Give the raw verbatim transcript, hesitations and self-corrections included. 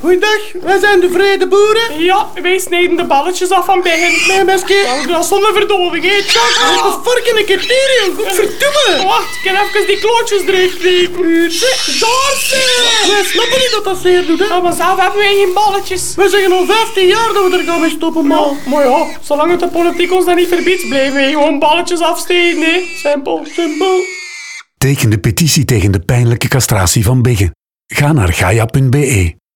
Goeiedag, wij zijn de Vrede Boeren. Ja, wij snijden de balletjes af van bijen. Nee, meisje. Oh, dat is zonder verdoving, hè. Wat een varken, een keer tering. Godverdomme. Wacht, ik kan even die klootjes eruit krijgen. Daar zijn! Wij snappen niet dat dat zeer doet, hè. Ja, maar zelf hebben wij geen balletjes. We zeggen al vijftien jaar dat we er gaan mee stoppen, Ja, man. maar ja, zolang het de politiek ons dat niet verbiedt, blijven wij gewoon balletjes afsteken, hè. Simpel. Simpel. Teken de petitie tegen de pijnlijke castratie van biggen. Ga naar gaia punt be.